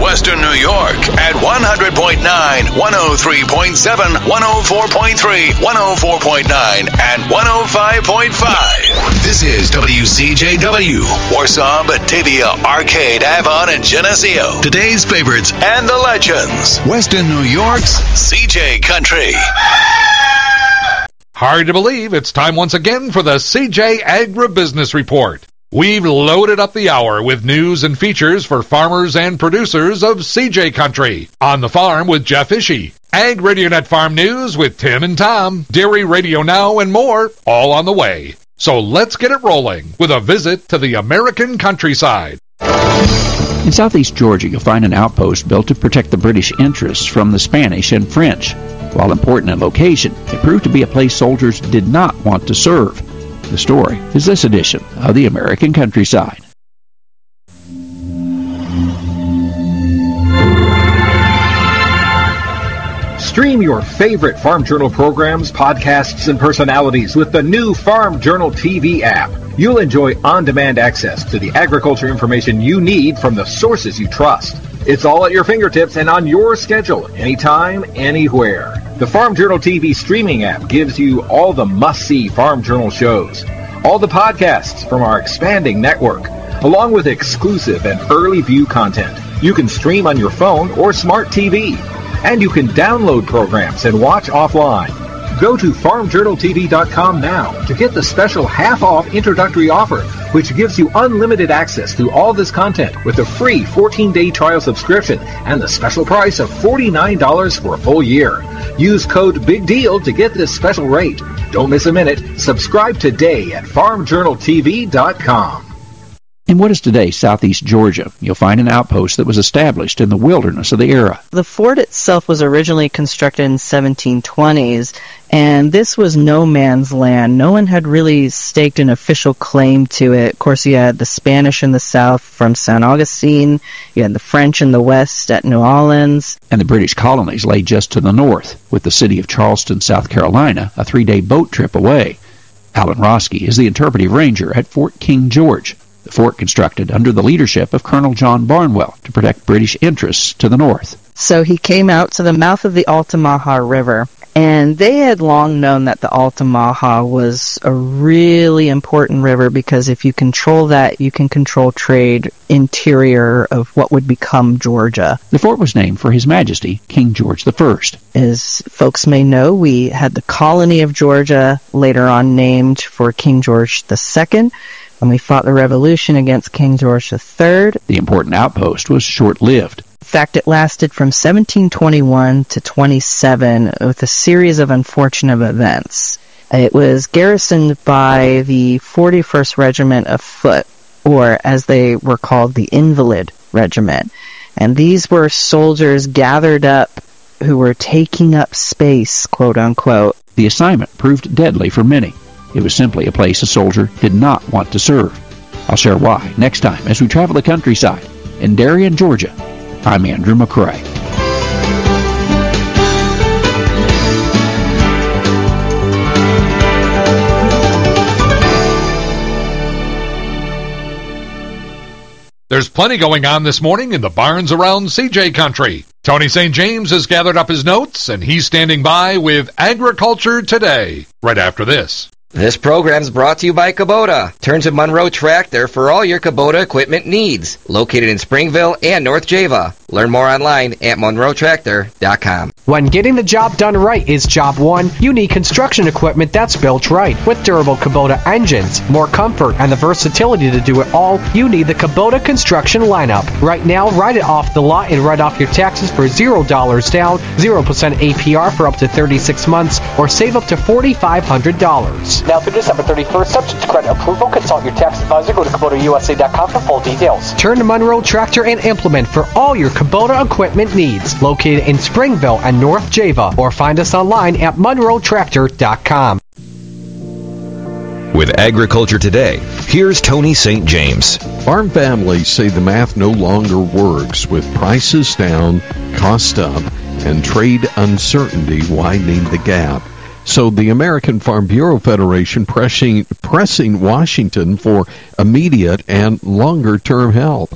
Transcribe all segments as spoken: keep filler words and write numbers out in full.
Western New York at one hundred point nine, one oh three point seven, one oh four point three, one oh four point nine, and one oh five point five. This is W C J W, Warsaw, Batavia, Arcade, Avon, and Geneseo. Today's favorites and the legends. Western New York's C J Country. Hard to believe it's time once again for the C J Agribusiness Report. We've loaded up the hour with news and features for farmers and producers of C J Country. On the Farm with Jeff Ishii. Ag RadioNet Farm News with Tim and Tom. Dairy Radio Now and more, all on the way. So let's get it rolling with a visit to the American countryside. In southeast Georgia, you'll find an outpost built to protect the British interests from the Spanish and French. While important in location, it proved to be a place soldiers did not want to serve. The story is this edition of the American Countryside. Stream your favorite Farm Journal programs, podcasts, and personalities with the new Farm Journal T V app. You'll enjoy on-demand access to the agriculture information you need from the sources you trust. It's all at your fingertips and on your schedule, anytime, anywhere. The Farm Journal T V streaming app gives you all the must-see Farm Journal shows, all the podcasts from our expanding network, along with exclusive and early view content. You can stream on your phone or smart T V, and you can download programs and watch offline. Go to farm journal t v dot com now to get the special half-off introductory offer, which gives you unlimited access to all this content with a free fourteen-day trial subscription and the special price of forty-nine dollars for a full year. Use code BIGDEAL to get this special rate. Don't miss a minute. Subscribe today at farm journal t v dot com. In what is today southeast Georgia, you'll find an outpost that was established in the wilderness of the era. The fort itself was originally constructed in seventeen twenties, and this was no man's land. No one had really staked an official claim to it. Of course, you had the Spanish in the south from Saint Augustine, you had the French in the west at New Orleans. And the British colonies lay just to the north, with the city of Charleston, South Carolina, a three-day boat trip away. Alan Roski is the interpretive ranger at Fort King George. The fort constructed under the leadership of Colonel John Barnwell to protect British interests to the north. So he came out to the mouth of the Altamaha River, and they had long known that the Altamaha was a really important river because if you control that, you can control trade interior of what would become Georgia. The fort was named for His Majesty, King George the First. As folks may know, we had the colony of Georgia, later on named for King George the Second. When we fought the revolution against King George the Third. The important outpost was short-lived. In fact, it lasted from seventeen twenty-one to twenty-seven with a series of unfortunate events. It was garrisoned by the forty-first Regiment of Foot, or as they were called, the Invalid Regiment. And these were soldiers gathered up who were taking up space, quote-unquote. The assignment proved deadly for many. It was simply a place a soldier did not want to serve. I'll share why next time as we travel the countryside. In Darien, Georgia, I'm Andrew McCrae. There's plenty going on this morning in the barns around C J Country. Tony Saint James has gathered up his notes, and he's standing by with Agriculture Today, right after this. This program's brought to you by Kubota. Turn to Monroe Tractor for all your Kubota equipment needs. Located in Springville and North Java. Learn more online at monroe tractor dot com. When getting the job done right is job one, you need construction equipment that's built right. With durable Kubota engines, more comfort, and the versatility to do it all, you need the Kubota construction lineup. Right now, ride it off the lot and write off your taxes for zero dollars down, zero percent A P R for up to thirty-six months, or save up to four thousand five hundred dollars. Now through December thirty-first, subject to credit approval, consult your tax advisor. Go to Kubota U S A dot com for full details. Turn to Monroe Tractor and Implement for all your Kubota equipment needs. Located in Springville and North Java, or find us online at monroe tractor dot com. With Agriculture Today, here's Tony Saint James. Farm families say the math no longer works with prices down, cost up, and trade uncertainty widening the gap. So the American Farm Bureau Federation pressing, pressing Washington for immediate and longer-term help.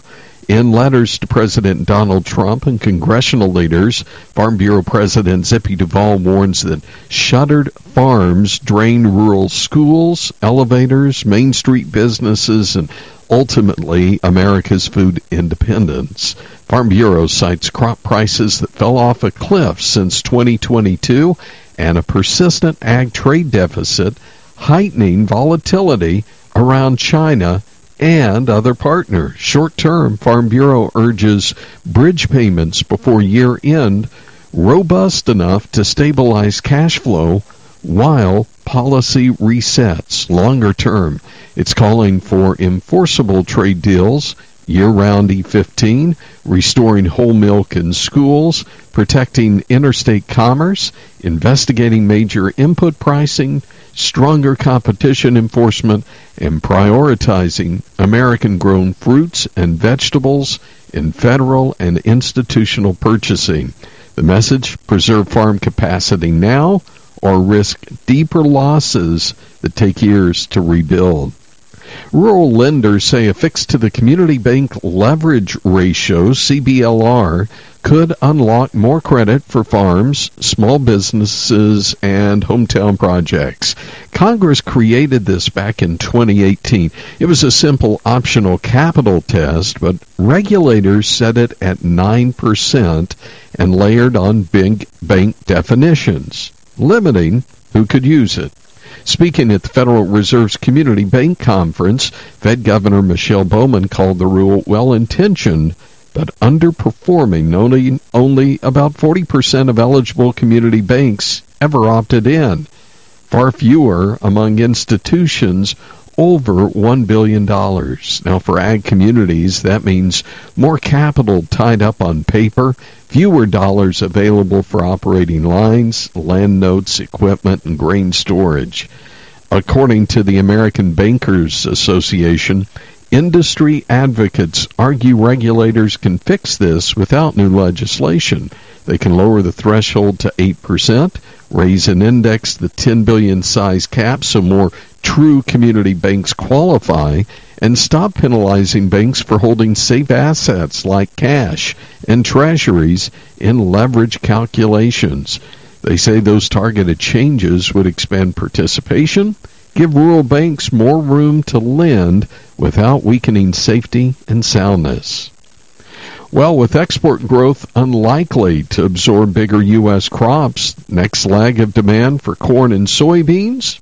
In letters to President Donald Trump and congressional leaders, Farm Bureau President Zippy Duvall warns that shuttered farms drain rural schools, elevators, Main Street businesses, and ultimately America's food independence. Farm Bureau cites crop prices that fell off a cliff since twenty twenty-two and a persistent ag trade deficit, heightening volatility around China and other partners. Short-term, Farm Bureau urges bridge payments before year-end robust enough to stabilize cash flow while policy resets. Longer term, it's calling for enforceable trade deals, year-round E fifteen, restoring whole milk in schools, protecting interstate commerce, investigating major input pricing, stronger competition enforcement, and prioritizing American-grown fruits and vegetables in federal and institutional purchasing. The message: preserve farm capacity now or risk deeper losses that take years to rebuild. Rural lenders say a fix to the community bank leverage ratio, C B L R, could unlock more credit for farms, small businesses, and hometown projects. Congress created this back in twenty eighteen. It was a simple optional capital test, but regulators set it at nine percent and layered on big bank definitions, limiting who could use it. Speaking at the Federal Reserve's Community Bank Conference, Fed Governor Michelle Bowman called the rule well-intentioned but underperforming. Only, only about forty percent of eligible community banks ever opted in. Far fewer among institutions over one billion dollars. Now, for ag communities, that means more capital tied up on paper, fewer dollars available for operating lines, land notes, equipment, and grain storage. According to the American Bankers Association, industry advocates argue regulators can fix this without new legislation. They can lower the threshold to eight percent, raise and index the ten billion dollars size cap so more true community banks qualify, and stop penalizing banks for holding safe assets like cash and treasuries in leverage calculations. They say those targeted changes would expand participation, give rural banks more room to lend without weakening safety and soundness. Well, with export growth unlikely to absorb bigger U S crops, next leg of demand for corn and soybeans?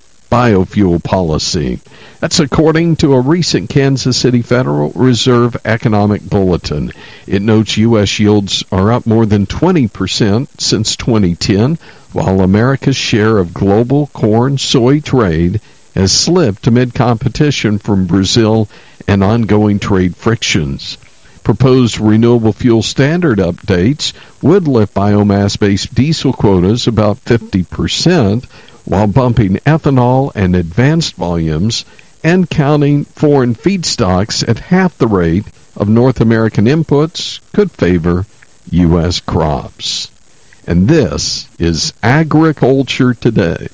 Biofuel policy. That's according to a recent Kansas City Federal Reserve Economic Bulletin. It notes U S yields are up more than twenty percent since twenty ten, while America's share of global corn-soy trade has slipped amid competition from Brazil and ongoing trade frictions. Proposed renewable fuel standard updates would lift biomass-based diesel quotas about fifty percent, while bumping ethanol and advanced volumes and counting foreign feedstocks at half the rate of North American inputs could favor U S crops. And this is Agriculture Today.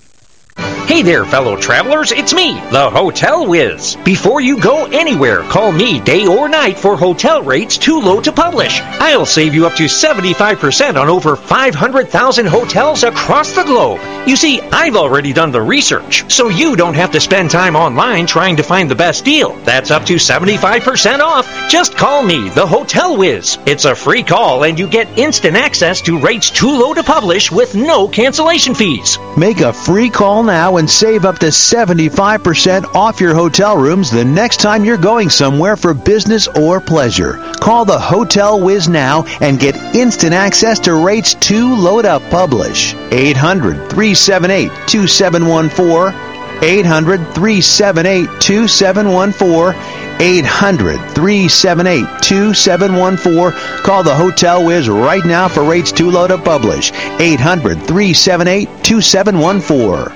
Hey there, fellow travelers, it's me, the Hotel Whiz. Before you go anywhere, call me day or night for hotel rates too low to publish. I'll save you up to seventy-five percent on over five hundred thousand hotels across the globe. You see, I've already done the research, so you don't have to spend time online trying to find the best deal. That's up to seventy-five percent off. Just call me, the Hotel Whiz. It's a free call, and you get instant access to rates too low to publish with no cancellation fees. Make a free call now and save up to seventy-five percent off your hotel rooms the next time you're going somewhere for business or pleasure. Call the Hotel Whiz now and get instant access to rates too low to publish. eight hundred, three seven eight, two seven one four. eight hundred, three seven eight, two seven one four. eight hundred, three seven eight, two seven one four. Call the Hotel Whiz right now for rates too low to publish. eight hundred, three seven eight, two seven one four.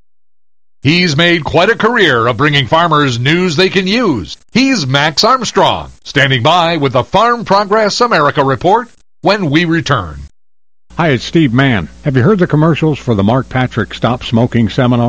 He's made quite a career of bringing farmers news they can use. He's Max Armstrong, standing by with the Farm Progress America Report when we return. Hi, it's Steve Mann. Have you heard the commercials for the Mark Patrick Stop Smoking seminars?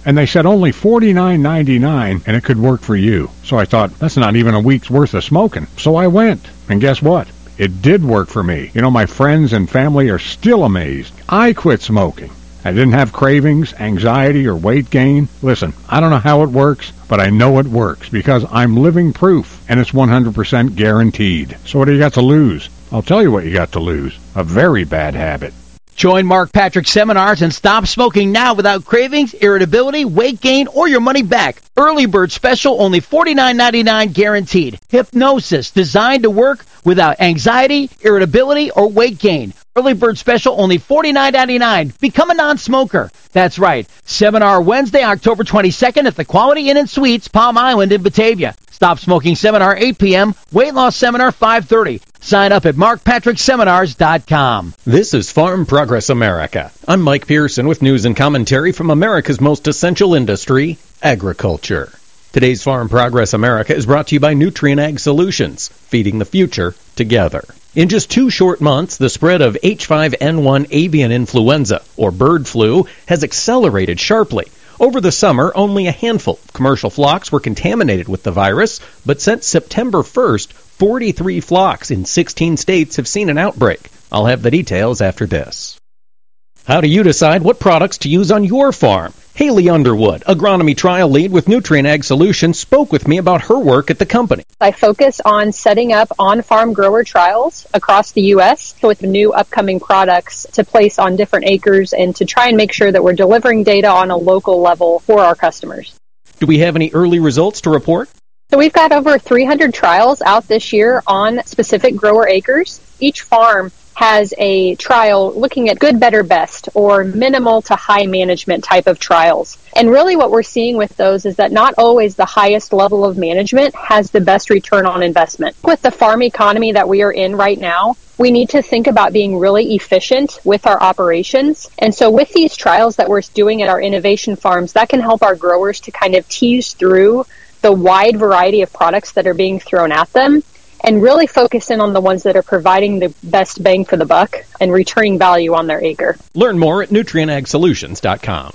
And they said only forty-nine ninety-nine, and it could work for you. So I thought, that's not even a week's worth of smoking. So I went. And guess what? It did work for me. You know, my friends and family are still amazed. I quit smoking. I didn't have cravings, anxiety, or weight gain. Listen, I don't know how it works, but I know it works because I'm living proof, and it's one hundred percent guaranteed. So what do you got to lose? I'll tell you what you got to lose. A very bad habit. Join Mark Patrick seminars and stop smoking now without cravings, irritability, weight gain, or your money back. Early bird special, only forty-nine ninety-nine guaranteed. Hypnosis, designed to work without anxiety, irritability, or weight gain. Early bird special, only forty-nine ninety-nine. Become a non-smoker. That's right. Seminar Wednesday, October twenty-second at the Quality Inn and Suites, Palm Island in Batavia. Stop Smoking Seminar, eight p.m. Weight Loss Seminar, five thirty. Sign up at mark patrick seminars dot com. This is Farm Progress America. I'm Mike Pearson with news and commentary from America's most essential industry, agriculture. Today's Farm Progress America is brought to you by Nutrien Ag Solutions, feeding the future together. In just two short months, the spread of H five N one avian influenza, or bird flu, has accelerated sharply. Over the summer, only a handful of commercial flocks were contaminated with the virus, but since September first, forty-three flocks in sixteen states have seen an outbreak. I'll have the details after this. How do you decide what products to use on your farm? Haley Underwood, agronomy trial lead with Nutrien Ag Solutions, spoke with me about her work at the company. I focus on setting up on-farm grower trials across the U S with new upcoming products to place on different acres and to try and make sure that we're delivering data on a local level for our customers. Do we have any early results to report? So we've got over three hundred trials out this year on specific grower acres. Each farm has a trial looking at good, better, best, or minimal to high management type of trials. And really what we're seeing with those is that not always the highest level of management has the best return on investment. With the farm economy that we are in right now, we need to think about being really efficient with our operations. And so with these trials that we're doing at our innovation farms, that can help our growers to kind of tease through the wide variety of products that are being thrown at them and really focus in on the ones that are providing the best bang for the buck and returning value on their acre. Learn more at nutrien ag solutions dot com.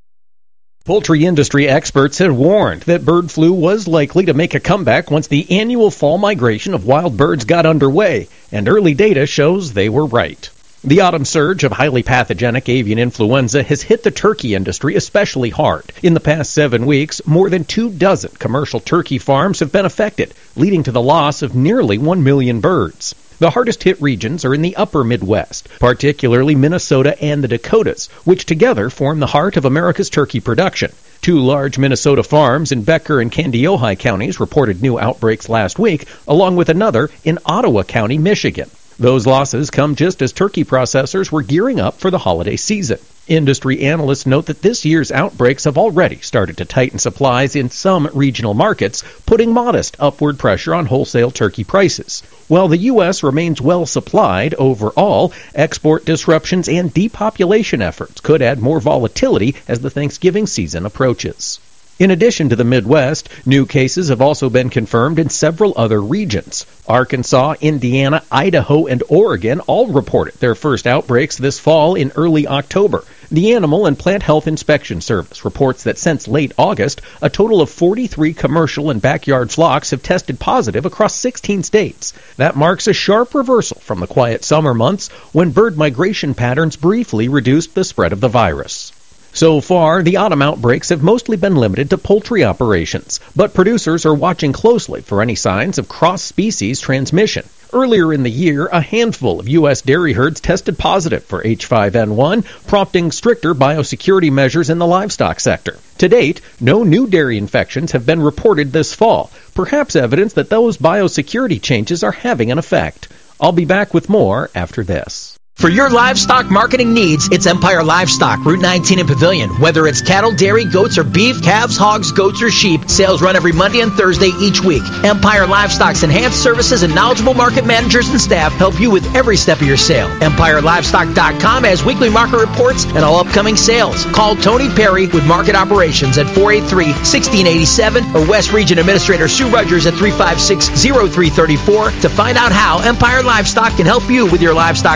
Poultry industry experts had warned that bird flu was likely to make a comeback once the annual fall migration of wild birds got underway, and early data shows they were right. The autumn surge of highly pathogenic avian influenza has hit the turkey industry especially hard. In the past seven weeks, more than two dozen commercial turkey farms have been affected, leading to the loss of nearly one million birds. The hardest hit regions are in the upper Midwest, particularly Minnesota and the Dakotas, which together form the heart of America's turkey production. Two large Minnesota farms in Becker and Kandiyohi counties reported new outbreaks last week, along with another in Ottawa County, Michigan. Those losses come just as turkey processors were gearing up for the holiday season. Industry analysts note that this year's outbreaks have already started to tighten supplies in some regional markets, putting modest upward pressure on wholesale turkey prices. While the U S remains well supplied overall, export disruptions and depopulation efforts could add more volatility as the Thanksgiving season approaches. In addition to the Midwest, new cases have also been confirmed in several other regions. Arkansas, Indiana, Idaho, and Oregon all reported their first outbreaks this fall in early October. The Animal and Plant Health Inspection Service reports that since late August, a total of forty-three commercial and backyard flocks have tested positive across sixteen states. That marks a sharp reversal from the quiet summer months when bird migration patterns briefly reduced the spread of the virus. So far, the autumn outbreaks have mostly been limited to poultry operations, but producers are watching closely for any signs of cross-species transmission. Earlier in the year, a handful of U S dairy herds tested positive for H five N one, prompting stricter biosecurity measures in the livestock sector. To date, no new dairy infections have been reported this fall, perhaps evidence that those biosecurity changes are having an effect. I'll be back with more after this. For your livestock marketing needs, it's Empire Livestock, Route nineteen in Pavilion. Whether it's cattle, dairy, goats, or beef, calves, hogs, goats, or sheep, sales run every Monday and Thursday each week. Empire Livestock's enhanced services and knowledgeable market managers and staff help you with every step of your sale. Empire Livestock dot com has weekly market reports and all upcoming sales. Call Tony Perry with Market Operations at four eight three, one six eight seven or West Region Administrator Sue Rogers at three five six, zero three three four to find out how Empire Livestock can help you with your livestock needs.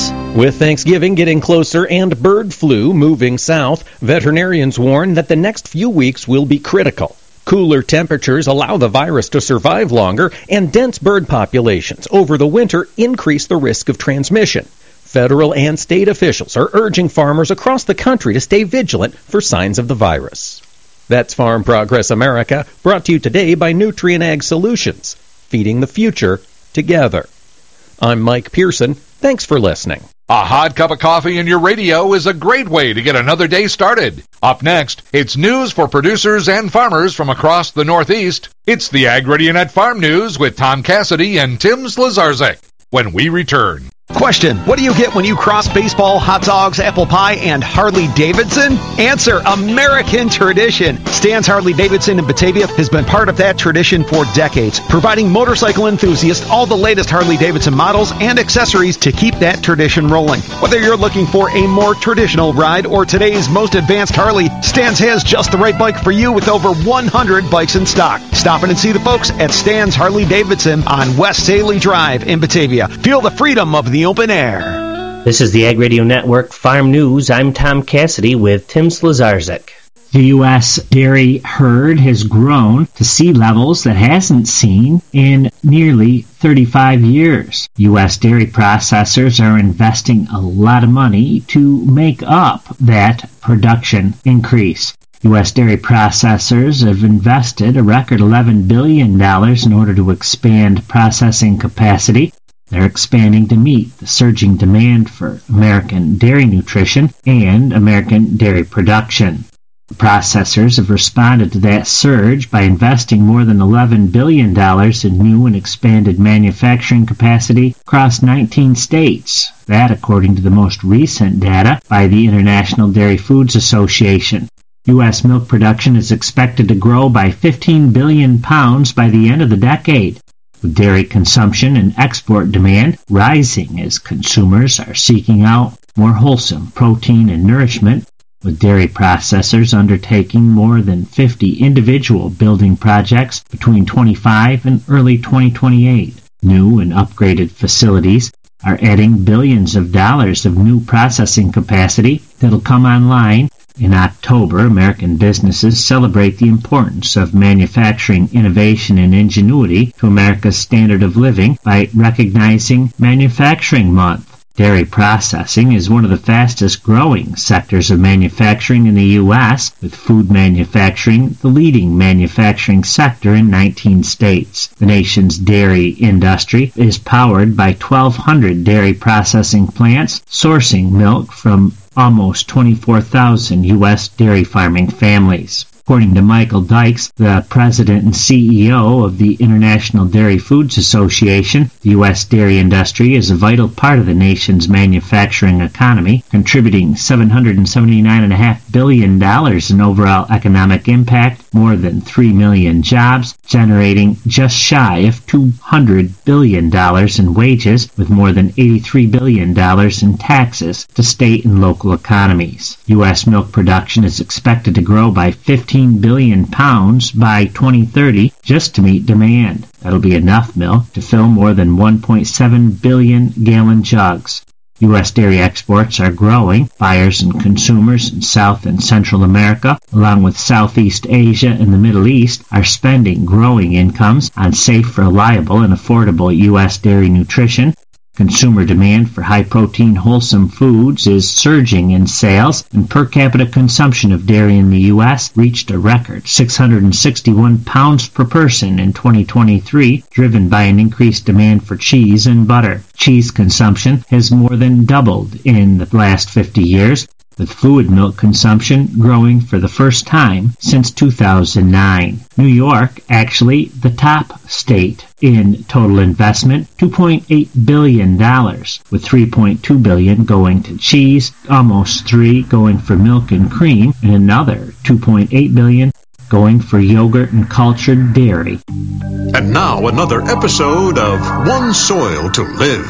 News. With Thanksgiving getting closer and bird flu moving south, veterinarians warn that the next few weeks will be critical. Cooler temperatures allow the virus to survive longer, and dense bird populations over the winter increase the risk of transmission. Federal and state officials are urging farmers across the country to stay vigilant for signs of the virus. That's Farm Progress America, brought to you today by Nutrien Ag Solutions, feeding the future together. I'm Mike Pearson. Thanks for listening. A hot cup of coffee in your radio is a great way to get another day started. Up next, it's news for producers and farmers from across the Northeast. It's the AgRadioNet Farm News with Tom Cassidy and Tim Slazarczyk when we return. Question, what do you get when you cross baseball, hot dogs, apple pie, and Harley-Davidson? Answer, American tradition. Stan's Harley-Davidson in Batavia has been part of that tradition for decades, providing motorcycle enthusiasts all the latest Harley-Davidson models and accessories to keep that tradition rolling. Whether you're looking for a more traditional ride or today's most advanced Harley, Stan's has just the right bike for you with over one hundred bikes in stock. Stop in and see the folks at Stan's Harley-Davidson on West Saley Drive in Batavia. Feel the freedom of the open air. This is the Ag Radio Network Farm News. I'm Tom Cassidy with Tim Slazarczyk. The U S dairy herd has grown to sea levels that hasn't seen in nearly thirty-five years. U S dairy processors are investing a lot of money to make up that production increase. U S dairy processors have invested a record eleven billion dollars in order to expand processing capacity. They're expanding to meet the surging demand for American dairy nutrition and American dairy production. The processors have responded to that surge by investing more than eleven billion dollars in new and expanded manufacturing capacity across nineteen states. That, according to the most recent data by the International Dairy Foods Association. U S milk production is expected to grow by fifteen billion pounds by the end of the decade, with dairy consumption and export demand rising as consumers are seeking out more wholesome protein and nourishment, with dairy processors undertaking more than fifty individual building projects between twenty-five and early twenty twenty-eight. New and upgraded facilities are adding billions of dollars of new processing capacity that'll come online. In October, American businesses celebrate the importance of manufacturing innovation and ingenuity to America's standard of living by recognizing Manufacturing Month. Dairy processing is one of the fastest growing sectors of manufacturing in the U S, with food manufacturing the leading manufacturing sector in nineteen states. The nation's dairy industry is powered by twelve hundred dairy processing plants, sourcing milk from almost twenty-four thousand U S dairy farming families. According to Michael Dykes, the president and C E O of the International Dairy Foods Association, the U S dairy industry is a vital part of the nation's manufacturing economy, contributing seven hundred seventy-nine point five billion dollars in overall economic impact, more than three million jobs, generating just shy of two hundred billion dollars in wages, with more than eighty-three billion dollars in taxes to state and local economies. U S milk production is expected to grow by fifteen billion pounds by twenty thirty just to meet demand. That'll be enough milk to fill more than one point seven billion gallon jugs. U S dairy exports are growing. Buyers and consumers in South and Central America, along with Southeast Asia and the Middle East, are spending growing incomes on safe, reliable, and affordable U S dairy nutrition. Consumer demand for high-protein, wholesome foods is surging in sales, and per capita consumption of dairy in the U S reached a record six hundred sixty-one pounds per person in twenty twenty-three, driven by an increased demand for cheese and butter. Cheese consumption has more than doubled in the last fifty years, with fluid milk consumption growing for the first time since two thousand nine. New York, actually the top state in total investment, two point eight billion dollars, with three point two billion dollars going to cheese, almost three going for milk and cream, and another two point eight billion dollars going for yogurt and cultured dairy. And now another episode of One Soil to Live.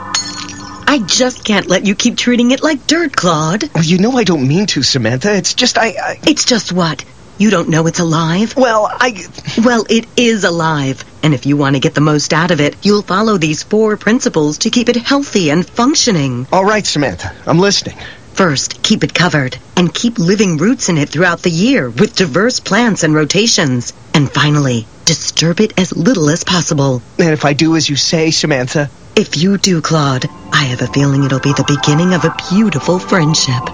I just can't let you keep treating it like dirt, Claude. Oh, you know I don't mean to, Samantha. It's just I... I... It's just what? You don't know it's alive? Well, I... Well, it is alive. And if you want to get the most out of it, you'll follow these four principles to keep it healthy and functioning. All right, Samantha. I'm listening. First, keep it covered, and keep living roots in it throughout the year with diverse plants and rotations. And finally, disturb it as little as possible. And if I do as you say, Samantha? If you do, Claude, I have a feeling it'll be the beginning of a beautiful friendship.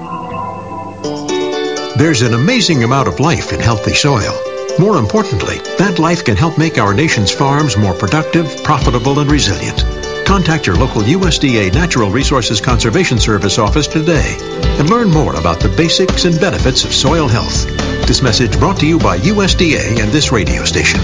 There's an amazing amount of life in healthy soil. More importantly, that life can help make our nation's farms more productive, profitable, and resilient. Contact your local U S D A Natural Resources Conservation Service office today and learn more about the basics and benefits of soil health. This message brought to you by U S D A and this radio station.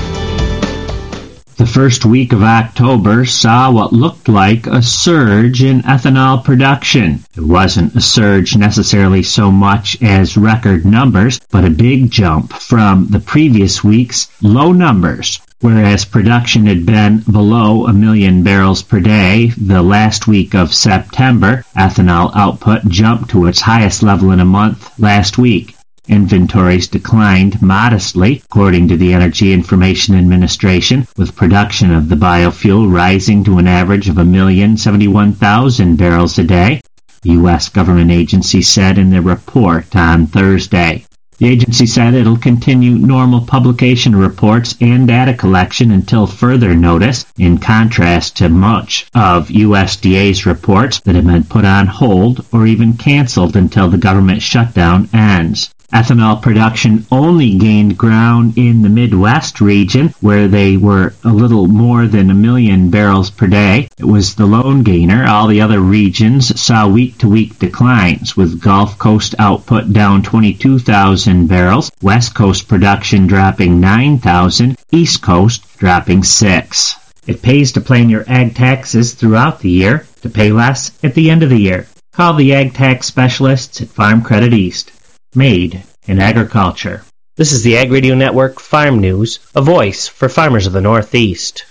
The first week of October saw what looked like a surge in ethanol production. It wasn't a surge necessarily so much as record numbers, but a big jump from the previous week's low numbers. Whereas production had been below a million barrels per day the last week of September, ethanol output jumped to its highest level in a month last week. Inventories declined modestly, according to the Energy Information Administration, with production of the biofuel rising to an average of one million seventy-one thousand barrels a day, the U S government agency said in their report on Thursday. The agency said it'll continue normal publication of reports and data collection until further notice, in contrast to much of U S D A's reports that have been put on hold or even canceled until the government shutdown ends. Ethanol production only gained ground in the Midwest region, where they were a little more than a million barrels per day. It was the lone gainer. All the other regions saw week-to-week declines, with Gulf Coast output down twenty-two thousand barrels, West Coast production dropping nine thousand, East Coast dropping six. It pays to plan your ag taxes throughout the year to pay less at the end of the year. Call the ag tax specialists at Farm Credit East. Made in agriculture. This is the Ag Radio Network Farm News, a voice for farmers of the Northeast.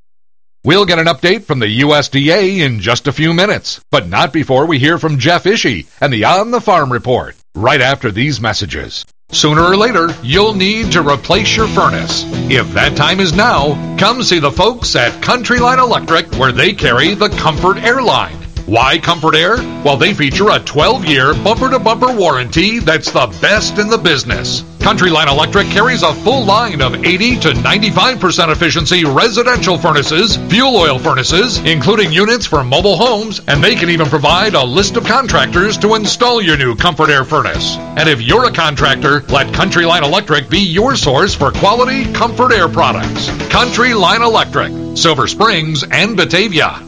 We'll get an update from the U S D A in just a few minutes, but not before we hear from Jeff Ishii and the On the Farm Report, right after these messages. Sooner or later, you'll need to replace your furnace. If that time is now, come see the folks at Country Line Electric, where they carry the Comfort Air line. Why Comfort Air? Well, they feature a twelve-year bumper-to-bumper warranty that's the best in the business. Country Line Electric carries a full line of eighty to ninety-five percent efficiency residential furnaces, fuel oil furnaces, including units for mobile homes, and they can even provide a list of contractors to install your new Comfort Air furnace. And if you're a contractor, let Country Line Electric be your source for quality Comfort Air products. Country Line Electric, Silver Springs and Batavia.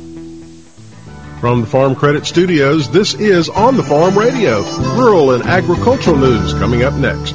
From the Farm Credit Studios, this is On the Farm Radio, rural and agricultural news coming up next.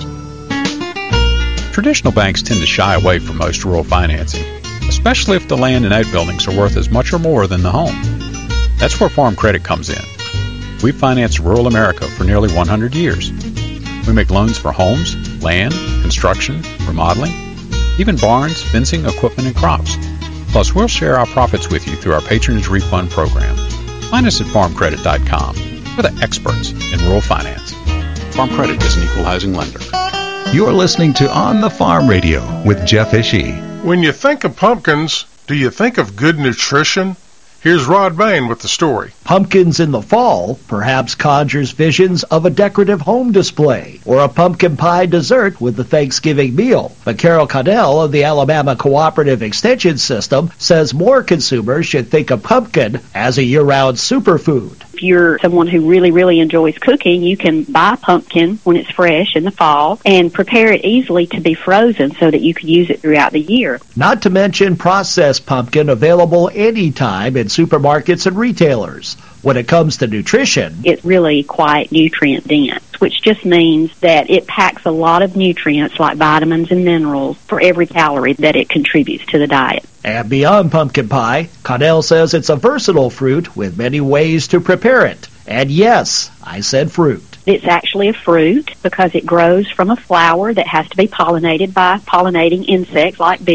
Traditional banks tend to shy away from most rural financing, especially if the land and outbuildings are worth as much or more than the home. That's where Farm Credit comes in. We've financed rural America for nearly one hundred years. We make loans for homes, land, construction, remodeling, even barns, fencing, equipment, and crops. Plus, we'll share our profits with you through our Patronage Refund Program. Find us at farm credit dot com. We're the experts in rural finance. Farm Credit is an equal housing lender. You're listening to On the Farm Radio with Jeff Ishii. When you think of pumpkins, do you think of good nutrition? Here's Rod Bain with the story. Pumpkins in the fall perhaps conjures visions of a decorative home display or a pumpkin pie dessert with the Thanksgiving meal. But Carol Connell of the Alabama Cooperative Extension System says more consumers should think of pumpkin as a year-round superfood. If you're someone who really, really enjoys cooking, you can buy pumpkin when it's fresh in the fall and prepare it easily to be frozen so that you can use it throughout the year. Not to mention processed pumpkin available anytime in supermarkets and retailers. When it comes to nutrition, it's really quite nutrient dense, which just means that it packs a lot of nutrients like vitamins and minerals for every calorie that it contributes to the diet. And beyond pumpkin pie, Connell says it's a versatile fruit with many ways to prepare it. And yes, I said fruit. It's actually a fruit because it grows from a flower that has to be pollinated by pollinating insects like bees.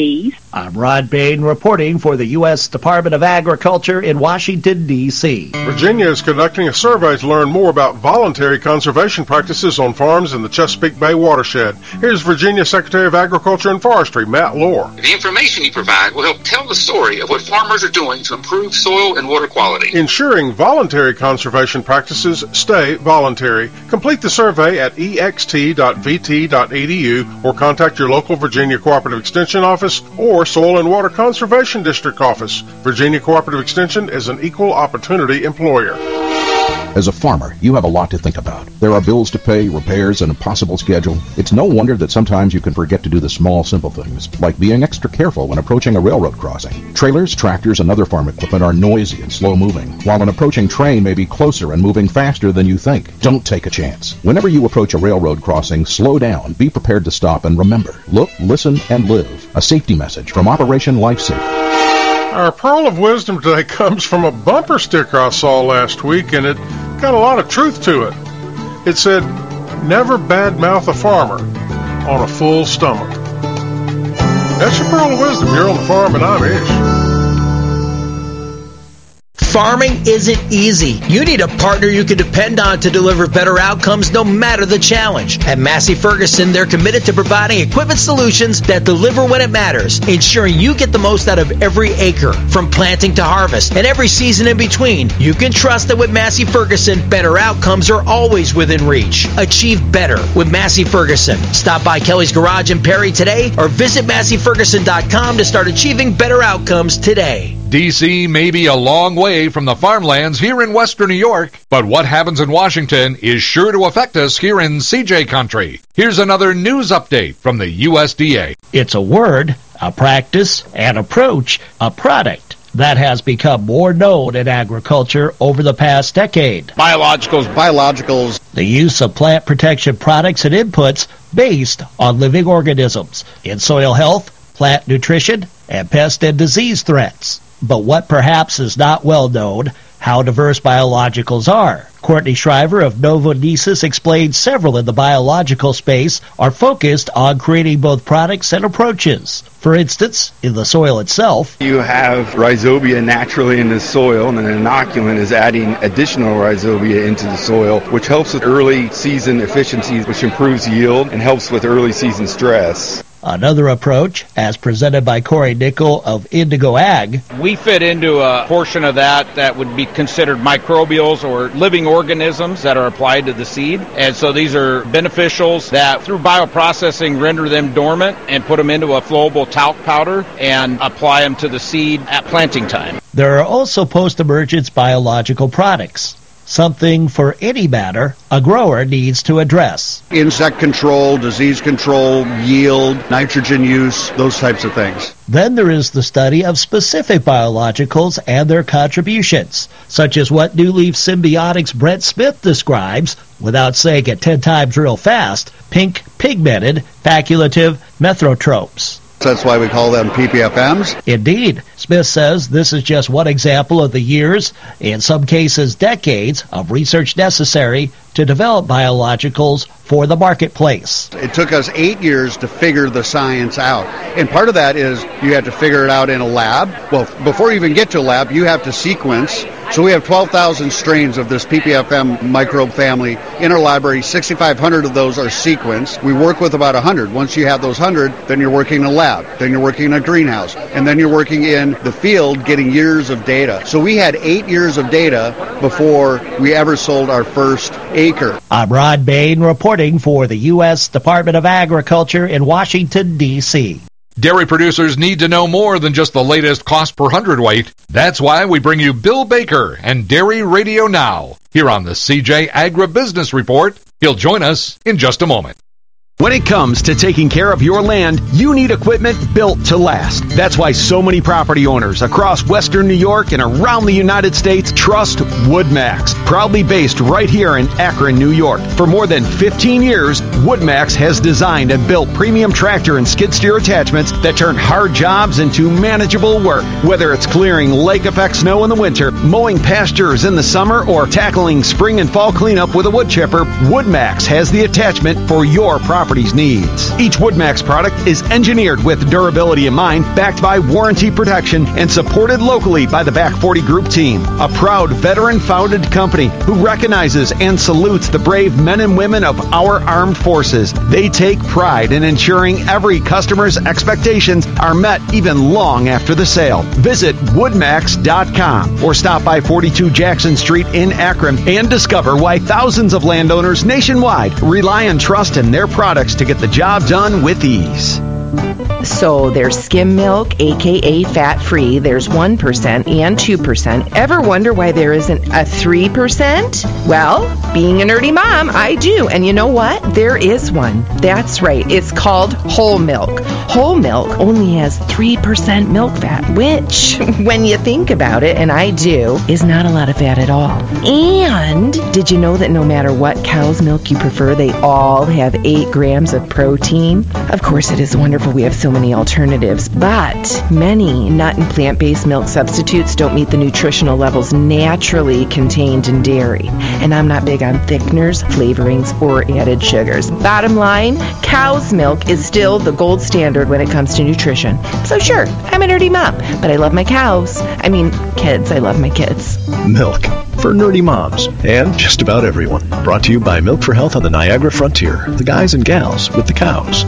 I'm Rod Bain reporting for the U S Department of Agriculture in Washington, D C Virginia is conducting a survey to learn more about voluntary conservation practices on farms in the Chesapeake Bay watershed. Here's Virginia Secretary of Agriculture and Forestry, Matt Lohr. The information you provide will help tell the story of what farmers are doing to improve soil and water quality. Ensuring voluntary conservation practices stay voluntary. Complete the survey at e x t dot v t dot e d u or contact your local Virginia Cooperative Extension office or Soil and Water Conservation District office. Virginia Cooperative Extension is an equal opportunity employer. As a farmer, you have a lot to think about. There are bills to pay, repairs, and a possible schedule. It's no wonder that sometimes you can forget to do the small, simple things, like being extra careful when approaching a railroad crossing. Trailers, tractors, and other farm equipment are noisy and slow-moving, while an approaching train may be closer and moving faster than you think. Don't take a chance. Whenever you approach a railroad crossing, slow down, be prepared to stop, and remember, look, listen, and live. A safety message from Operation Lifesaver. Our pearl of wisdom today comes from a bumper sticker I saw last week, and it got a lot of truth to it. It said, never badmouth a farmer on a full stomach. That's your pearl of wisdom here on the farm, and I'm Ish. Farming isn't easy. You need a partner you can depend on to deliver better outcomes no matter the challenge. At Massey Ferguson, they're committed to providing equipment solutions that deliver when it matters, ensuring you get the most out of every acre, from planting to harvest, and every season in between. You can trust that with Massey Ferguson, better outcomes are always within reach. Achieve better with Massey Ferguson. Stop by Kelly's Garage in Perry today or visit massey ferguson dot com to start achieving better outcomes today. D C may be a long way from the farmlands here in western New York, but what happens in Washington is sure to affect us here in C J Country. Here's another news update from the U S D A. It's a word, a practice, an approach, a product that has become more known in agriculture over the past decade. Biologicals, biologicals. The use of plant protection products and inputs based on living organisms in soil health, plant nutrition, and pest and disease threats. But what perhaps is not well known, how diverse biologicals are. Courtney Shriver of Novonesis explains several in the biological space are focused on creating both products and approaches. For instance, in the soil itself, you have rhizobia naturally in the soil, and an inoculant is adding additional rhizobia into the soil, which helps with early season efficiency, which improves yield and helps with early season stress. Another approach, as presented by Corey Nickel of Indigo Ag. We fit into a portion of that that would be considered microbials or living organisms that are applied to the seed. And so these are beneficials that through bioprocessing render them dormant and put them into a flowable talc powder and apply them to the seed at planting time. There are also post-emergence biological products. Something, for any matter, a grower needs to address. Insect control, disease control, yield, nitrogen use, those types of things. Then there is the study of specific biologicals and their contributions, such as what New Leaf Symbiotics' Brett Smith describes, without saying it ten times real fast, pink pigmented facultative methotropes. That's why we call them P P F Ms. Indeed. Smith says this is just one example of the years, in some cases decades, of research necessary to develop biologicals for the marketplace. It took us eight years to figure the science out. And part of that is you have to figure it out in a lab. Well, before you even get to a lab, you have to sequence. So we have twelve thousand strains of this P P F M microbe family in our library. sixty-five hundred of those are sequenced. We work with about one hundred. Once you have those one hundred, then you're working in a lab. Then you're working in a greenhouse. And then you're working in the field getting years of data. So we had eight years of data before we ever sold our first acre. I'm Rod Bain reporting for the U S Department of Agriculture in Washington, D C Dairy producers need to know more than just the latest cost per hundredweight. That's why we bring you Bill Baker and Dairy Radio Now here on the C J Agribusiness Report. He'll join us in just a moment. When it comes to taking care of your land, you need equipment built to last. That's why so many property owners across western New York and around the United States trust WoodMax, proudly based right here in Akron, New York. For more than fifteen years, WoodMax has designed and built premium tractor and skid steer attachments that turn hard jobs into manageable work. Whether it's clearing lake effect snow in the winter, mowing pastures in the summer, or tackling spring and fall cleanup with a wood chipper, WoodMax has the attachment for your property. property's needs. Each WoodMax product is engineered with durability in mind, backed by warranty protection, and supported locally by the Back forty Group team, a proud veteran-founded company who recognizes and salutes the brave men and women of our armed forces. They take pride in ensuring every customer's expectations are met even long after the sale. Visit wood max dot com or stop by forty-two Jackson Street in Akron and discover why thousands of landowners nationwide rely and trust in their products to get the job done with ease. So there's skim milk, aka fat-free, there's one percent and two percent. Ever wonder why there isn't a three percent? Well, being a nerdy mom, I do. And you know what? There is one. That's right. It's called whole milk. Whole milk only has three percent milk fat, which, when you think about it, and I do, is not a lot of fat at all. And did you know that no matter what cow's milk you prefer, they all have eight grams of protein? Of course, it is wonderful we have so many alternatives, but many nut and plant-based milk substitutes don't meet the nutritional levels naturally contained in dairy. And I'm not big on thickeners, flavorings, or added sugars. Bottom line, cow's milk is still the gold standard when it comes to nutrition. So sure, I'm a nerdy mom, but I love my cows. I mean, kids. I love my kids. Milk for nerdy moms and just about everyone. Brought to you by Milk for Health on the Niagara Frontier. The guys and gals with the cows.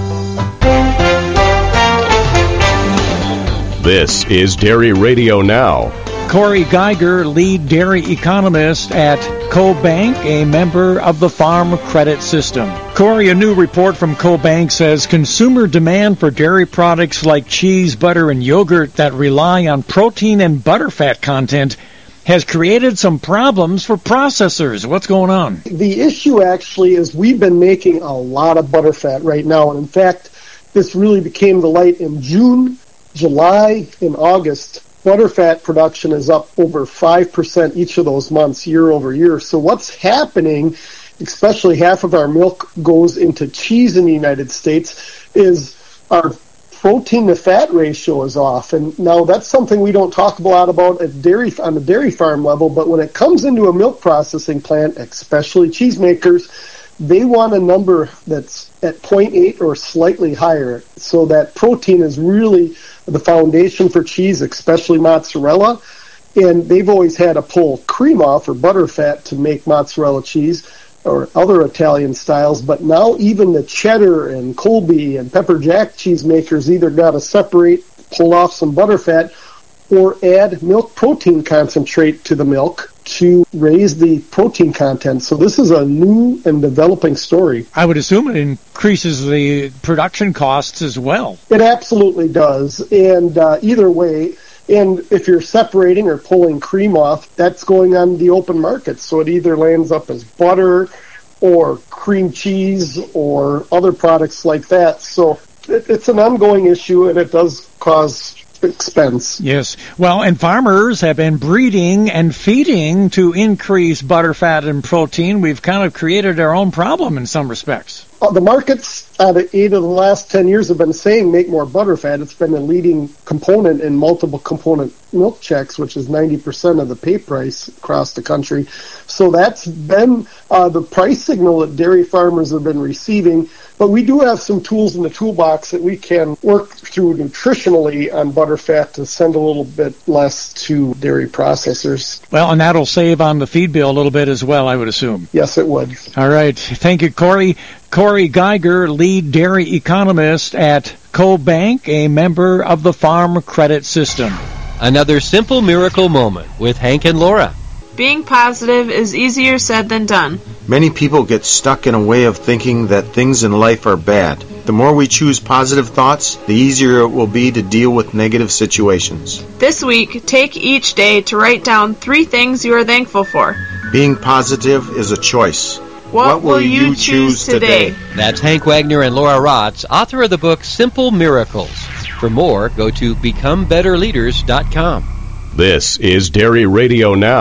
This is Dairy Radio Now. Corey Geiger, lead dairy economist at CoBank, a member of the Farm Credit System. Corey, a new report from CoBank says consumer demand for dairy products like cheese, butter, and yogurt that rely on protein and butterfat content has created some problems for processors. What's going on? The issue actually is we've been making a lot of butterfat right now, and in fact, this really became to light in June, July, and August. Butterfat production is up over five percent each of those months, year over year. So what's happening, especially half of our milk goes into cheese in the United States, is our protein to fat ratio is off. And now that's something we don't talk a lot about at dairy on the dairy farm level, but when it comes into a milk processing plant, especially cheesemakers, they want a number that's at zero point eight or slightly higher. So that protein is really the foundation for cheese, especially mozzarella. And they've always had to pull cream off or butterfat to make mozzarella cheese or other Italian styles. But now even the cheddar and Colby and pepper jack cheese makers either got to separate, pull off some butterfat, or add milk protein concentrate to the milk to raise the protein content. So this is a new and developing story. I would assume it increases the production costs as well. It absolutely does. And uh, either way, and if you're separating or pulling cream off, that's going on the open market. So it either lands up as butter or cream cheese or other products like that. So it, it's an ongoing issue, and it does cause expense. Yes. Well, and farmers have been breeding and feeding to increase butterfat and protein. We've kind of created our own problem in some respects. Uh, the markets out of eight of the last ten years have been saying make more butterfat. It's been a leading component in multiple component milk checks, which is ninety percent of the pay price across the country. So that's been uh, the price signal that dairy farmers have been receiving. But we do have some tools in the toolbox that we can work through nutritionally on butterfat to send a little bit less to dairy processors. Well, and that'll save on the feed bill a little bit as well, I would assume. Yes, it would. All right. Thank you, Corey. Corey Geiger, lead dairy economist at CoBank, a member of the Farm Credit System. Another simple miracle moment with Hank and Laura. Being positive is easier said than done. Many people get stuck in a way of thinking that things in life are bad. The more we choose positive thoughts, the easier it will be to deal with negative situations. This week, take each day to write down three things you are thankful for. Being positive is a choice. What, what will you, you choose today? That's Hank Wagner and Laura Rotz, author of the book Simple Miracles. For more, go to become better leaders dot com. This is Dairy Radio Now.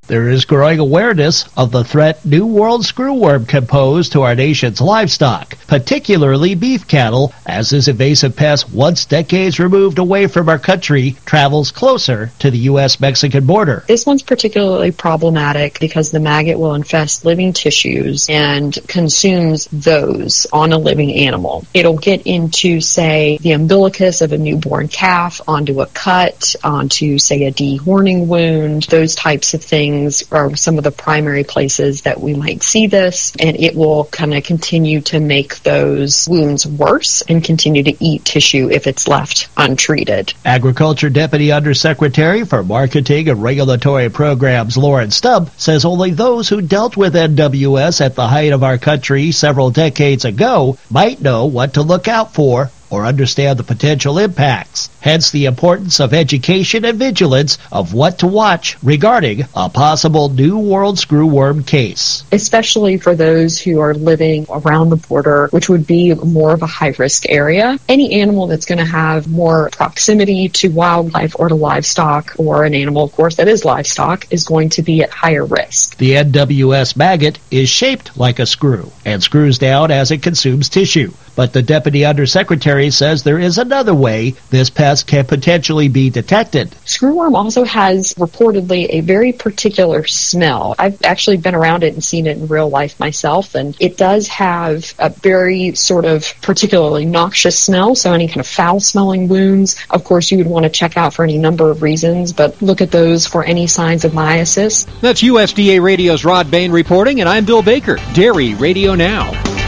There is growing awareness of the threat New World screwworm can pose to our nation's livestock, particularly beef cattle, as this invasive pest, once decades removed away from our country, travels closer to the U S Mexican border. This one's particularly problematic because the maggot will infest living tissues and consumes those on a living animal. It'll get into, say, the umbilicus of a newborn calf, onto a cut, onto, say, a dehorning wound. Those types of things are some of the primary places that we might see this, and it will kind of continue to make those wounds worse and continue to eat tissue if it's left untreated. Agriculture Deputy Undersecretary for Marketing and Regulatory Programs Lauren Stubb says only those who dealt with N W S at the height of our country several decades ago might know what to look out for or understand the potential impacts. Hence the importance of education and vigilance of what to watch regarding a possible New World screwworm case. Especially for those who are living around the border, which would be more of a high-risk area. Any animal that's going to have more proximity to wildlife or to livestock, or an animal, of course, that is livestock, is going to be at higher risk. The N W S maggot is shaped like a screw and screws down as it consumes tissue. But the Deputy Undersecretary says there is another way this pest can potentially be detected. Screwworm also has reportedly a very particular smell. I've actually been around it and seen it in real life myself, and it does have a very sort of particularly noxious smell, so any kind of foul-smelling wounds, of course, you would want to check out for any number of reasons, but look at those for any signs of myiasis. That's U S D A Radio's Rod Bain reporting, and I'm Bill Baker, Dairy Radio Now.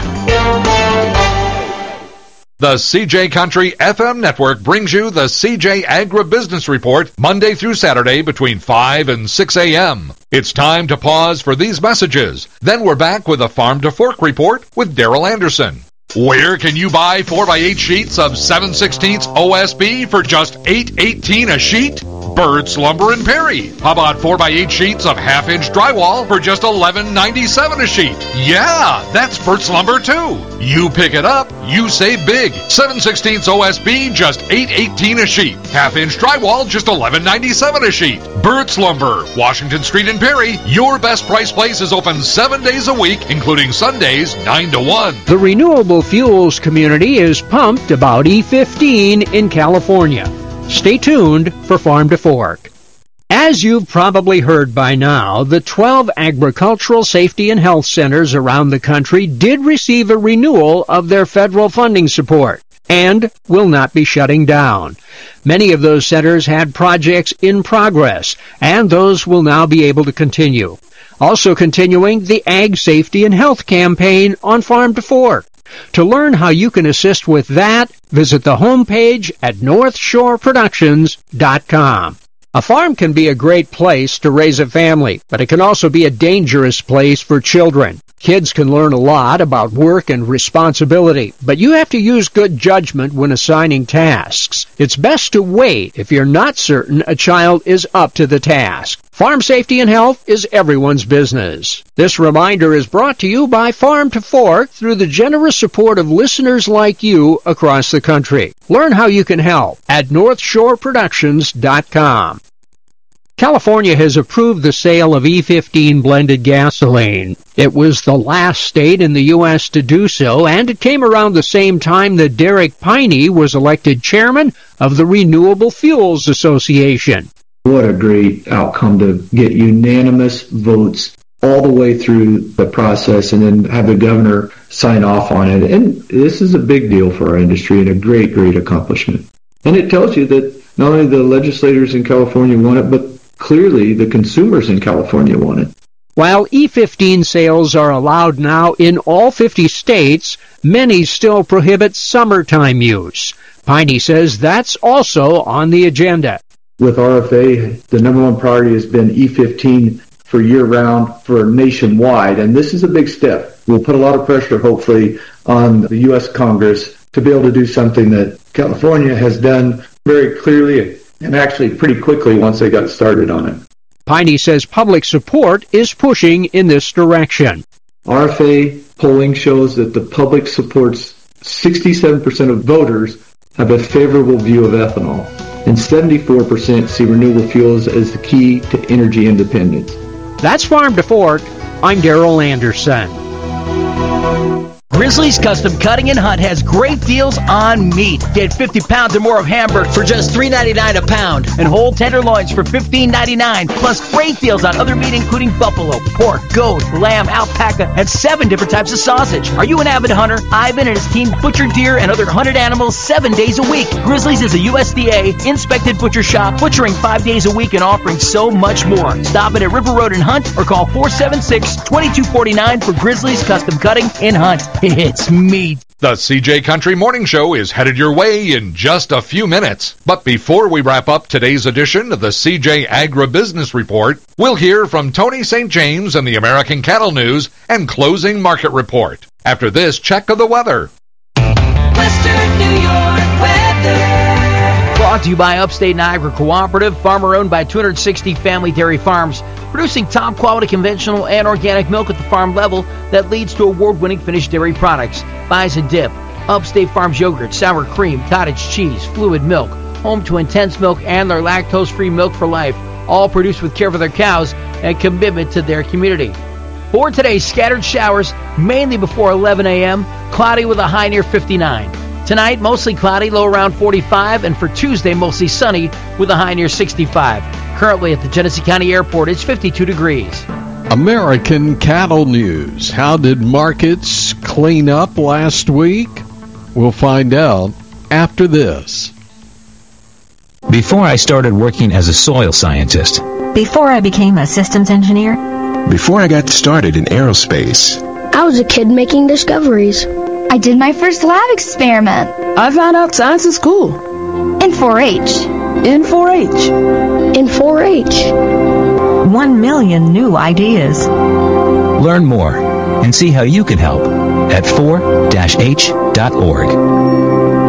The C J Country F M Network brings you the C J Agribusiness Report Monday through Saturday between five and six a.m. It's time to pause for these messages. Then we're back with a Farm to Fork Report with Daryl Anderson. Where can you buy four by eight sheets of seven sixteenths O S B for just eight eighteen a sheet? Bird's Lumber and Perry. How about four by eight sheets of half-inch drywall for just eleven ninety-seven a sheet? Yeah, that's Bird's Lumber too. You pick it up, you save big. seven sixteenths O S B, just eight eighteen a sheet. Half-inch drywall, just eleven ninety-seven a sheet. Bird's Lumber, Washington Street in Perry. Your best price place is open seven days a week, including Sundays, nine to one. The renewable fuels community is pumped about E fifteen in California. Stay tuned for Farm to Fork. As you've probably heard by now, the twelve agricultural safety and health centers around the country did receive a renewal of their federal funding support and will not be shutting down. Many of those centers had projects in progress, and those will now be able to continue. Also continuing, the Ag Safety and Health campaign on Farm to Fork. To learn how you can assist with that, visit the homepage at north shore productions dot com. A farm can be a great place to raise a family, but it can also be a dangerous place for children. Kids can learn a lot about work and responsibility, but you have to use good judgment when assigning tasks. It's best to wait if you're not certain a child is up to the task. Farm safety and health is everyone's business. This reminder is brought to you by Farm to Fork through the generous support of listeners like you across the country. Learn how you can help at north shore productions dot com. California has approved the sale of E fifteen blended gasoline. It was the last state in the U S to do so, and it came around the same time that Derek Piney was elected chairman of the Renewable Fuels Association. What a great outcome to get unanimous votes all the way through the process and then have the governor sign off on it. And this is a big deal for our industry and a great, great accomplishment. And it tells you that not only the legislators in California want it, but clearly the consumers in California want it. While E fifteen sales are allowed now in all fifty states, many still prohibit summertime use. Piney says that's also on the agenda. With R F A, the number one priority has been E fifteen for year-round for nationwide, and this is a big step. We'll put a lot of pressure, hopefully, on the U S Congress to be able to do something that California has done very clearly and actually pretty quickly once they got started on it. Piney says public support is pushing in this direction. R F A polling shows that the public supports sixty-seven percent of voters have a favorable view of ethanol, and seventy-four percent see renewable fuels as the key to energy independence. That's Farm to Fork. I'm Darrell Anderson. Grizzly's Custom Cutting and Hunt has great deals on meat. Get fifty pounds or more of hamburg for just three ninety-nine a pound, and whole tenderloins for fifteen ninety-nine. Plus great deals on other meat, including buffalo, pork, goat, lamb, alpaca, and seven different types of sausage. Are you an avid hunter? Ivan and his team butcher deer and other hunted animals seven days a week. Grizzly's is a U S D A inspected butcher shop, butchering five days a week and offering so much more. Stop in at River Road and Hunt or call four seven six, two two four nine for Grizzly's Custom Cutting and Hunt. It's meat. The C J Country Morning Show is headed your way in just a few minutes. But before we wrap up today's edition of the C J Agribusiness Report, we'll hear from Tony Saint James and the American Cattle News and Closing Market Report. After this check of the weather. Western New York weather. Brought to you by Upstate Niagara Cooperative, farmer-owned by two hundred sixty family dairy farms, producing top-quality conventional and organic milk at the farm level that leads to award-winning finished dairy products. Buys and Dip, Upstate Farms yogurt, sour cream, cottage cheese, fluid milk, home to Intense Milk, and their lactose-free Milk for Life, all produced with care for their cows and commitment to their community. For today, scattered showers, mainly before eleven a.m., cloudy with a high near fifty-nine. Tonight, mostly cloudy, low around forty-five, and for Tuesday, mostly sunny with a high near sixty-five. Currently at the Genesee County Airport, it's fifty-two degrees. American Cattle News. How did markets clean up last week? We'll find out after this. Before I started working as a soil scientist. Before I became a systems engineer. Before I got started in aerospace. I was a kid making discoveries. I did my first lab experiment. I found out science in school. In four H. In four H. In four H. One million new ideas. Learn more and see how you can help at four H dot org.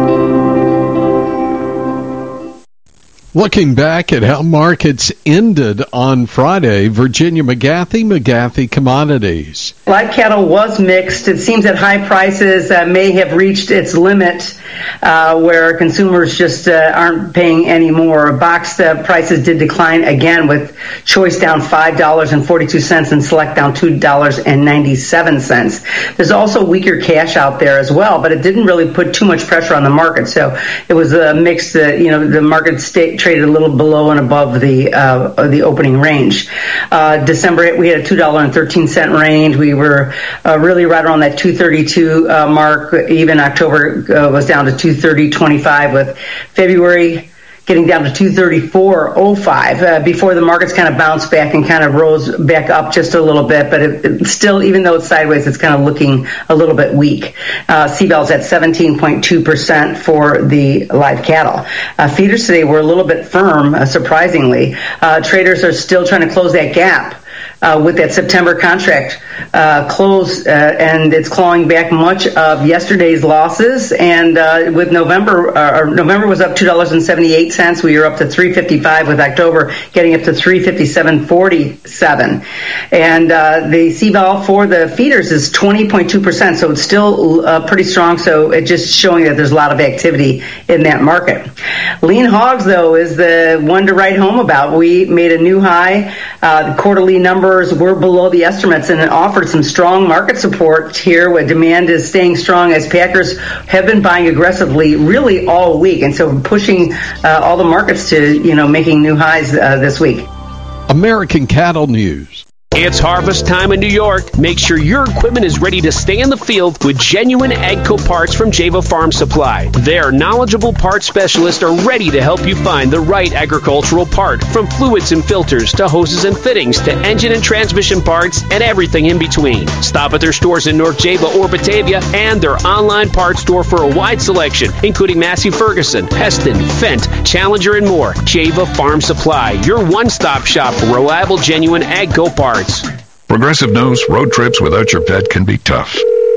Looking back at how markets ended on Friday, Virginia McGathey, McGathey Commodities. Live cattle was mixed. It seems that high prices uh, may have reached its limit uh, where consumers just uh, aren't paying any more. Boxed uh, prices did decline again, with choice down five dollars and forty-two cents and select down two dollars and ninety-seven cents. There's also weaker cash out there as well, but it didn't really put too much pressure on the market. So it was a mixed, uh, you know, the market stayed traded a little below and above the uh, the opening range. Uh, December, we had a two dollars and thirteen cents range. We were uh, really right around that two thirty-two uh, mark. Even October uh, was down to two thirty twenty-five, with February getting down to two thirty-four oh five uh, before the markets kind of bounced back and kind of rose back up just a little bit. But it, it still, even though it's sideways, it's kind of looking a little bit weak. Uh, C-Bell's at seventeen point two percent for the live cattle. Uh, feeders today were a little bit firm, uh, surprisingly. Uh, traders are still trying to close that gap Uh, with that September contract uh, close, uh, and it's clawing back much of yesterday's losses. And uh, with November, uh, November was up two dollars and seventy-eight cents. We are up to three fifty-five, with October getting up to three fifty-seven forty-seven. And uh, the C-Bell for the feeders is twenty point two percent, so it's still uh, pretty strong. So it's just showing that there's a lot of activity in that market. Lean hogs, though, is the one to write home about. We made a new high. Uh, the quarterly numbers were below the estimates, and it offered some strong market support here, where demand is staying strong as packers have been buying aggressively really all week, and so pushing uh, all the markets to, you know, making new highs uh, this week. American Cattle News. It's harvest time in New York. Make sure your equipment is ready to stay in the field with genuine AGCO parts from Java Farm Supply. Their knowledgeable parts specialists are ready to help you find the right agricultural part, from fluids and filters to hoses and fittings to engine and transmission parts and everything in between. Stop at their stores in North Java or Batavia and their online parts store for a wide selection, including Massey Ferguson, Heston, Fendt, Challenger, and more. Java Farm Supply, your one-stop shop for reliable, genuine AGCO parts. Progressive knows road trips without your pet can be tough.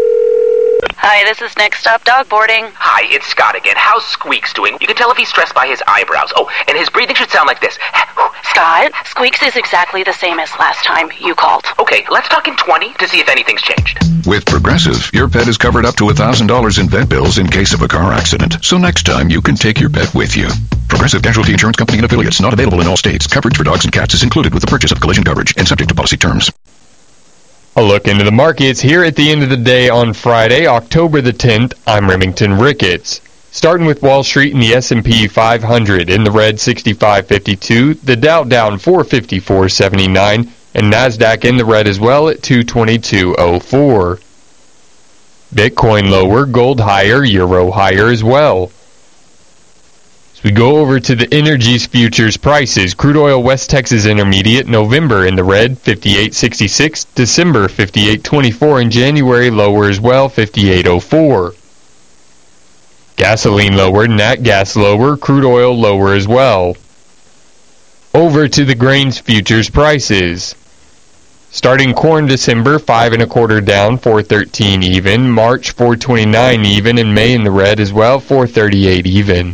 Hi, this is Next Stop Dog Boarding. Hi, it's Scott again. How's Squeaks doing? You can tell if he's stressed by his eyebrows. Oh, and his breathing should sound like this. Scott, Squeaks is exactly the same as last time you called. Okay, let's talk in twenty to see if anything's changed. With Progressive, your pet is covered up to one thousand dollars in vet bills in case of a car accident. So next time, you can take your pet with you. Progressive Casualty Insurance Company and affiliates. Not available in all states. Coverage for dogs and cats is included with the purchase of collision coverage and subject to policy terms. A look into the markets here at the end of the day on Friday, October the tenth. I'm Remington Ricketts. Starting with Wall Street and the S and P five hundred in the red sixty-five fifty-two, the Dow down four fifty-four seventy-nine, and NASDAQ in the red as well at two twenty-two oh four. Bitcoin lower, gold higher, euro higher as well. As we go over to the energies futures prices, crude oil West Texas Intermediate November in the red fifty-eight sixty-six, December fifty-eight twenty-four, and January lower as well fifty-eight oh four. Gasoline lower, nat gas lower, crude oil lower as well. Over to the grains futures prices. Starting corn December five and a quarter down, four thirteen even. March four twenty-nine even, and May in the red as well, four thirty-eight even.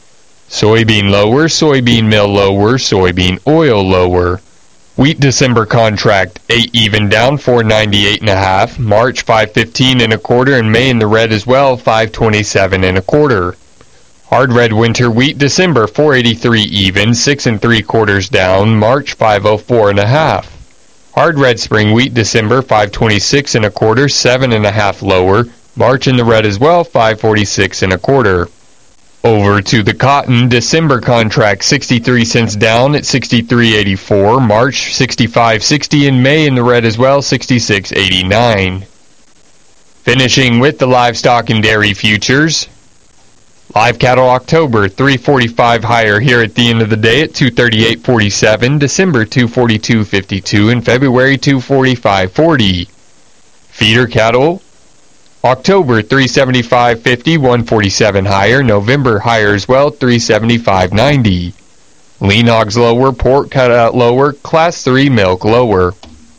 Soybean lower, soybean meal lower, soybean oil lower. Wheat December contract eight even down, four ninety-eight and a half. March five fifteen and a quarter, and May in the red as well, five twenty-seven and a quarter. Hard red winter wheat December four eighty-three even, six and three quarters down. March five oh four and a half. Hard red spring wheat December five twenty-six and a quarter, seven and a half lower. March in the red as well, five forty-six and a quarter. Over to the cotton December contract sixty-three cents down at sixty-three eighty-four. March sixty-five sixty, and May in the red as well, sixty-six eighty-nine. Finishing with the livestock and dairy futures. Live cattle October three forty-five higher here at the end of the day at two thirty-eight forty-seven, December two forty-two fifty-two, and February two forty-five forty. Feeder cattle October three seventy-five fifty, one forty-seven higher, November higher as well, three seventy-five ninety. Lean hogs lower, pork cutout lower, class three milk lower.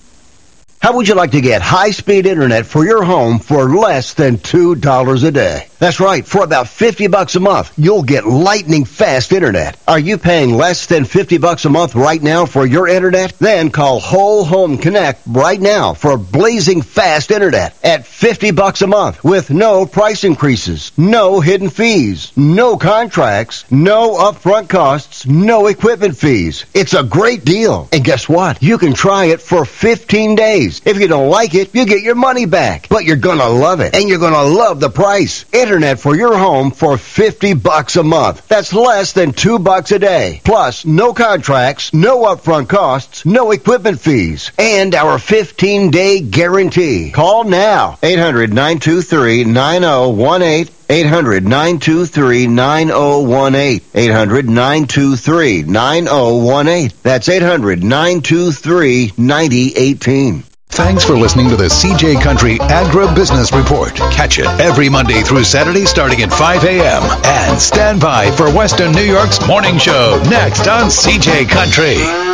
How would you like to get high-speed internet for your home for less than two dollars a day? That's right, for about fifty bucks a month, you'll get lightning fast internet. Are you paying less than fifty bucks a month right now for your internet? Then call Whole Home Connect right now for blazing fast internet at fifty bucks a month with no price increases, no hidden fees, no contracts, no upfront costs, no equipment fees. It's a great deal. And guess what? You can try it for fifteen days. If you don't like it, you get your money back. But you're gonna love it, and you're gonna love the price. Internet for your home for fifty bucks a month. That's less than two bucks a day. Plus, no contracts, no upfront costs, no equipment fees, and our fifteen day guarantee. Call now. eight hundred, nine two three, nine oh one eight. eight hundred, nine two three, nine oh one eight. eight hundred, nine two three, nine oh one eight. That's eight hundred, nine two three, nine oh one eight. Thanks for listening to the C J Country Agribusiness Report. Catch it every Monday through Saturday starting at five a.m. And stand by for Western New York's morning show next on C J Country.